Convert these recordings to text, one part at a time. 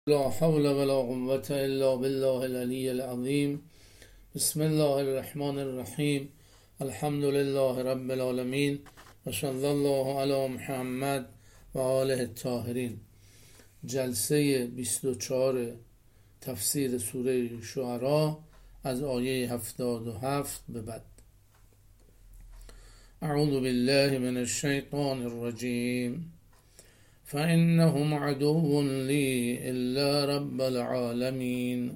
لا حول ولا قوة إلا بالله العلي العظيم. بسم الله الرحمن الرحیم. الحمد لله رب العالمین و صلی الله علی محمد و آله الطاهرین. جلسه 24 تفسیر سوره شعراء از آیه 77 به بعد. اعوذ بالله من الشیطان الرجیم. فإنهم عدو لي إلا رب العالمین.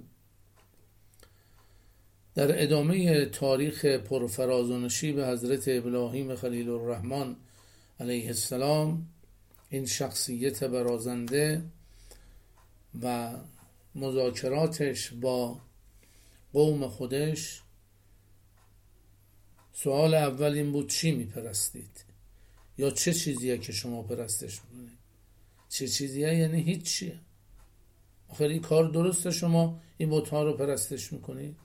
در ادامه تاریخ پرفراز و نشیب حضرت ابراهیم خلیل الرحمن علیه السلام، این شخصیت برازنده و مذاکراتش با قوم خودش، سوال اول این بود: چی میپرستید؟ یا چه چیزیه که شما پرستش میکنید؟ چه چیزیه یعنی هیچیه. آخر این کار درسته شما این بت‌ها رو پرستش میکنید؟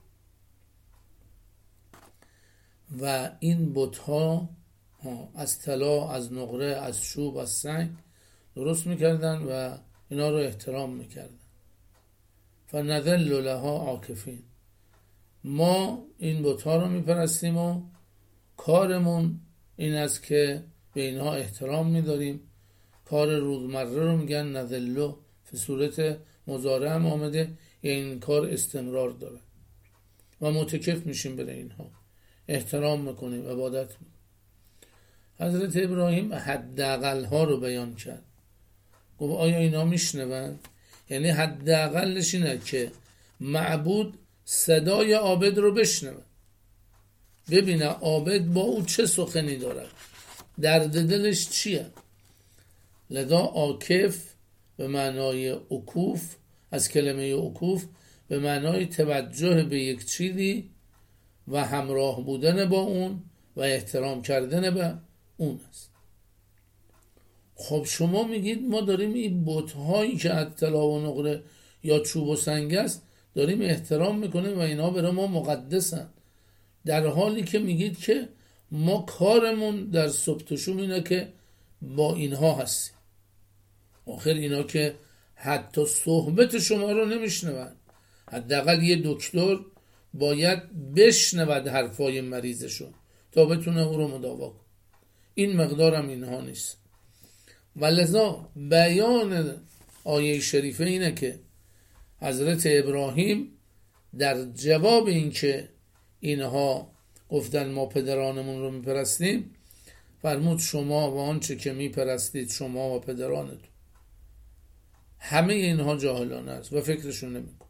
و این بت‌ها از طلا، از نقره، از چوب، از سنگ درست میکردن و اینا رو احترام میکردن. فنذل لها عاکفین. ما این بت‌ها رو میپرستیم و کارمون این است که به اینها احترام میداریم. کار روزمره رو میگن نذلو، به صورت مضارع هم آمده، این کار استمرار داره و متکف میشیم برای اینها، احترام میکنیم، عبادت میکنیم. حضرت ابراهیم حداقل ها رو بیان کرد. گفت آیا اینا میشنون؟ یعنی حداقلش اینه که معبود صدای عابد رو بشنوه، ببینه عابد با او چه سخنی داره، درد دلش چیه. لذا عاکف به معنای عکوف، از کلمه عکوف به معنای توجه به یک چیزی و همراه بودن با اون و احترام کردن به اون است. خب شما میگید ما داریم این بت‌هایی که از طلا و نقره یا چوب و سنگ است داریم احترام میکنیم و اینا برای ما مقدسن، در حالی که میگید که ما کارمون در صبح و شوم اینه که با اینها هستیم. آخر اینا که حتی صحبت شما رو نمیشنون. حداقل یه دکتر باید بشنود حرفای مریضشو تا بتونه او رو مداوا کنه. این مقدارم اینها نیست. و لذا بیان آیه شریفه اینه که حضرت ابراهیم در جواب این که اینها گفتن ما پدرانمون رو میپرستیم، فرمود شما و آنچه که میپرستید شما و پدرانتون، همه اینها جاهلانه است و فکرشون نمیکن.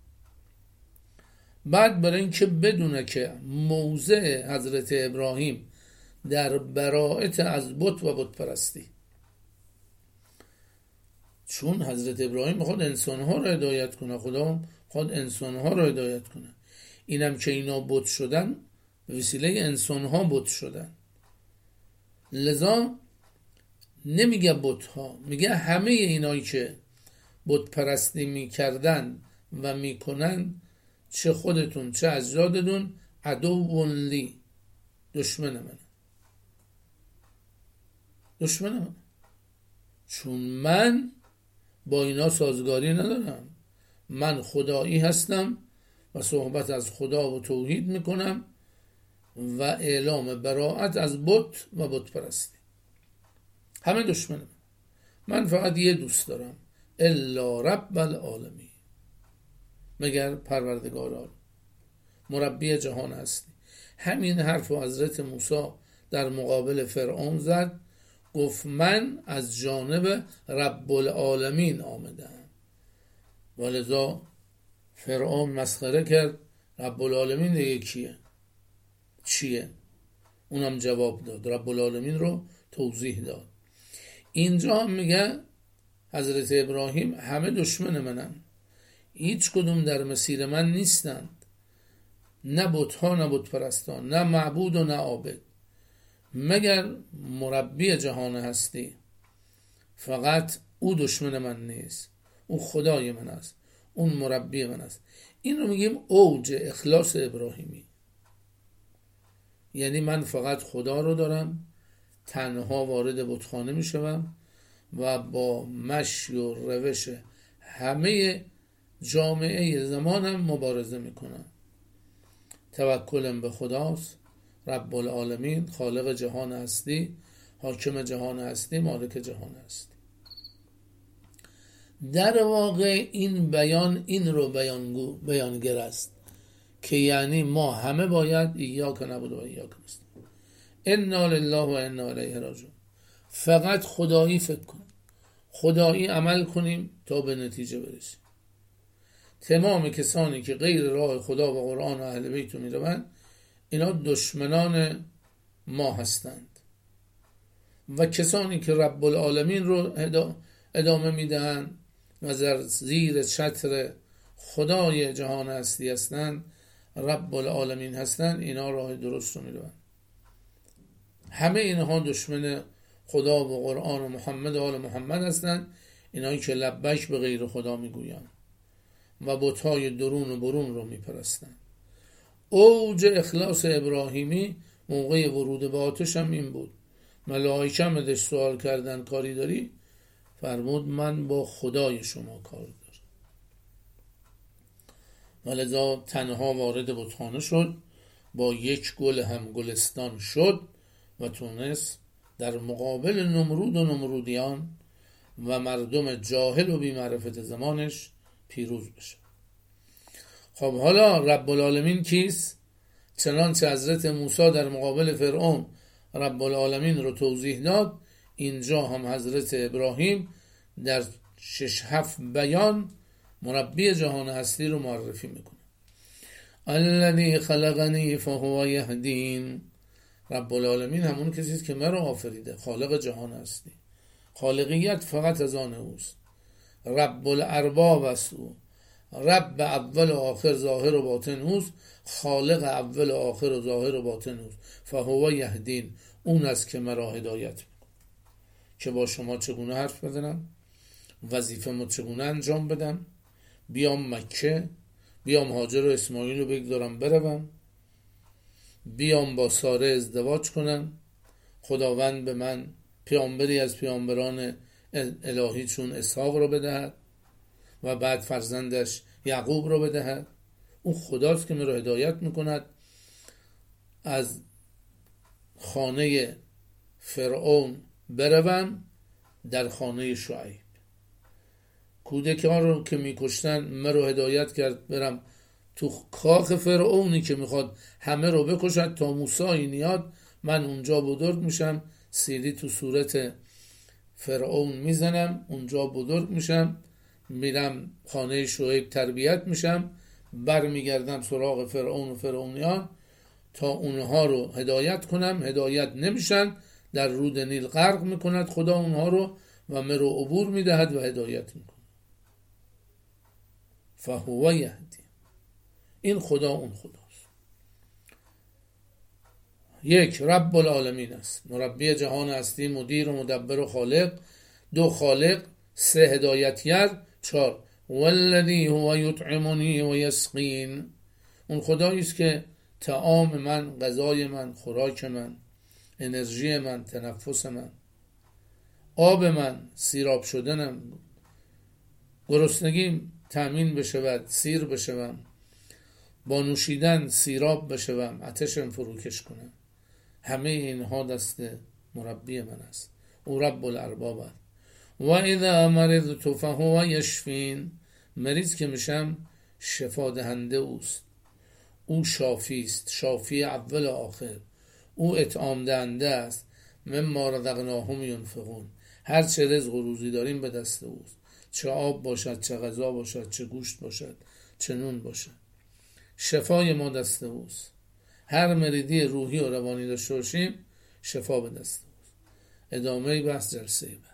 بعد برای اینکه بدونه که موضع حضرت ابراهیم در براءت از بت و بت پرستی، چون حضرت ابراهیم میخواد انسانها رو هدایت کنه، خدا میخواد انسانها رو هدایت کنه، اینم که اینا بت شدن به وسیله انسانها بت شدن. لذا نمیگه بت‌ها، میگه همه اینایی که بت پرستی میکردن و میکنن، چه خودتون چه اجدادتون، عدو لی، دشمن من، دشمن من، چون من با اینا سازگاری ندارم. من خدایی هستم و صحبت از خدا و توحید میکنم و اعلام براءت از بت و بت پرستی. همه دشمنم. من فقط یه دوست دارم، الا رب العالمین، مگر پروردگار عالم، مربی جهان هستی. همین حرف و حضرت موسی در مقابل فرعون زد، گفت من از جانب رب العالمین آمدم. ولذا فرعون مسخره کرد، رب العالمین دیگه کیه؟ چیه؟ اونم جواب داد، رب العالمین رو توضیح داد. اینجا هم میگه حضرت ابراهیم همه دشمن منن، هیچ کدوم در مسیر من نیستند، نه بت‌ها نه بت پرستان، نه معبود و نه عابد، مگر مربی جهان هستی. فقط او دشمن من نیست، او خدای من است، اون مربی من است. این رو میگیم اوج اخلاص ابراهیمی، یعنی من فقط خدا رو دارم، تنها وارد بتخانه میشوم و با مشی و روش همه جامعه زمانم مبارزه میکنن. توکلم به خداست، رب العالمین، خالق جهان هستی، حاکم جهان هستی، مالک جهان هستی. در واقع این بیان این رو بیانگر است که یعنی ما همه باید ایاک نعبد و ایاک نستعین، انا لله و انا الیه راجعون. فقط خدایی فکر کنیم، خدایی عمل کنیم تا به نتیجه برسیم. تمام کسانی که غیر راه خدا و قرآن و اهل بیت می روند، اینا دشمنان ما هستند و کسانی که رب العالمین رو ادامه میدهند و زیر چتر خدای جهان هستی هستند، رب العالمین هستند، اینا راه درست رو می روند. همه اینها دشمن خدا و قرآن و محمد و آل محمد هستند، اینایی که لبیک به غیر خدا میگویند و بت‌های درون و برون رو میپرستند. اوج اخلاص ابراهیمی موقع ورود به آتش هم این بود. ملائکه هم ازش سوال کردن کاری داری؟ فرمود من با خدای شما کار دارم. ولذا تنها وارد بتخانه شد، با یک گل هم گلستان شد و تونست در مقابل نمرود و نمرودیان و مردم جاهل و بی‌معرفت زمانش پیروز بشه. خب حالا رب العالمین کیست؟ چنانچه حضرت موسی در مقابل فرعون رب العالمین رو توضیح داد، اینجا هم حضرت ابراهیم در 6-7 بیان مربی جهان هستی رو معرفی میکنه. الذی خلقنی فهو یهدین. رب العالمین همون کسیست که مرا آفریده، خالق جهان هستی. خالقیت فقط از آن اوست. رب الارباب است او، رب اول و آخر ظاهر و باطن اوست، خالق اول و آخر و ظاهر و باطن اوست. فهو یهدین، اون است که مرا هدایت میکنه که با شما چگونه حرف بزنم، وظیفه ما چگونه انجام بدم، بیام مکه، بیام هاجر و اسماعیل رو بگذارم بروم، بیام با ساره ازدواج کنم، خداوند به من پیامبری از پیامبران الهی چون اسحاق رو بدهد و بعد فرزندش یعقوب رو بدهد. اون خداست که من رو هدایت میکند از خانه فرعون بروم در خانه شعیب. کودکان رو که میکشتن من رو هدایت کرد برم تو کاخ فرعونی که میخواد همه رو بکشد تا موسی اینیاد، من اونجا بزرگ میشم، سیری تو صورت فرعون میزنم، اونجا بزرگ میشم، میرم خانه شعیب تربیت میشم، برمیگردم سراغ فرعون و فرعونیان تا اونها رو هدایت کنم. هدایت نمیشن، در رود نیل غرق میکند خدا اونها رو و مرو عبور میدهد و هدایت میکند. فهو یهدی، این خدا اون خداست. یک، رب العالمین است، مربی جهان هستی، مدیر و مدبر و خالق. 2، خالق. 3، هدایتگر. 4، والذی هو یطعمنی و یسقین، اون خدایی است که طعام من، غذای من، خوراک من، انرژی من، تنفس من، آب من، سیراب شدنم، گرسنگیم تأمین بشود، سیر بشوم، با نوشیدن سیراب بشوم، آتشم فروکش کنم. همه اینها دست مربی من است. او رب الارباب است. و اذا مرضت فهو یشفین، مریض که میشم شفا دهنده اوست. او شافی است، شافی اول و آخر. او اطعام دهنده است. مما رزقناهم ینفقون، هر چه رزق و روزی داریم به دست اوست، چه آب باشد، چه غذا باشد، چه گوشت باشد، چه نون باشد، شفای ما دست اوست. هر مریضی روحی و روانی داشته باشیم شفا به دست اوست. ادامه بحث جلسه بعد.